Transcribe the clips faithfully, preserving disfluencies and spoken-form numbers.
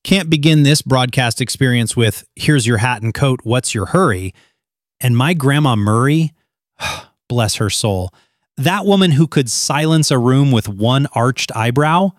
can't begin this broadcast experience with, here's your hat and coat, what's your hurry? And my Grandma Murray, bless her soul, that woman who could silence a room with one arched eyebrow,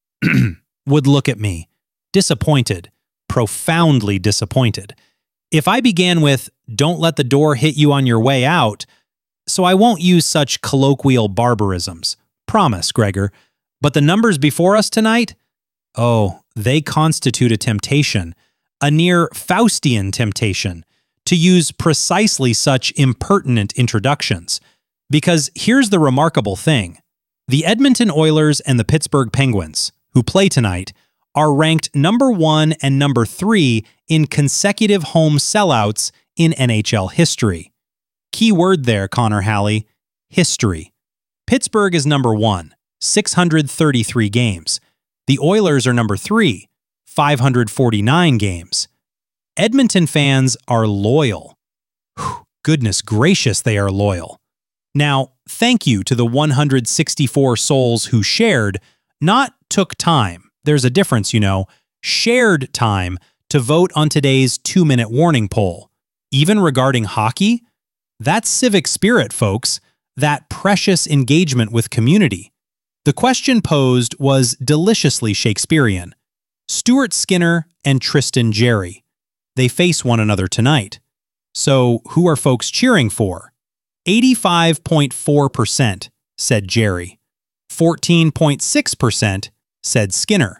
would look at me, disappointed, profoundly disappointed. If I began with, don't let the door hit you on your way out, so I won't use such colloquial barbarisms. Promise, Gregor. But the numbers before us tonight? Oh, they constitute a temptation, a near Faustian temptation, to use precisely such impertinent introductions. Because here's the remarkable thing. The Edmonton Oilers and the Pittsburgh Penguins, who play tonight, are ranked number one and number three in consecutive home sellouts in N H L history. Key word there, Connor Halley, history. Pittsburgh is number one, six hundred thirty-three games. The Oilers are number three, five hundred forty-nine games. Edmonton fans are loyal. Whew, goodness gracious, they are loyal. Now, thank you to the one hundred sixty-four souls who shared, not took time, there's a difference, you know, shared time to vote on today's two-minute warning poll. Even regarding hockey, that's civic spirit, folks, that precious engagement with community. The question posed was deliciously Shakespearean. Stuart Skinner and Tristan Jarry. They face one another tonight. So who are folks cheering for? eighty-five point four percent said Jarry. fourteen point six percent said Skinner.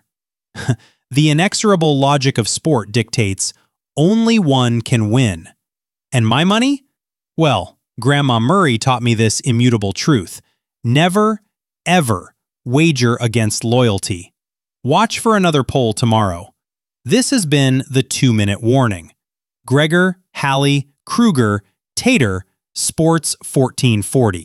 The inexorable logic of sport dictates only one can win. And my money? Well, Grandma Murray taught me this immutable truth. Never, ever wager against loyalty. Watch for another poll tomorrow. This has been the two-minute warning. Gregor, Halley, Kruger, Tater, Sports fourteen forty.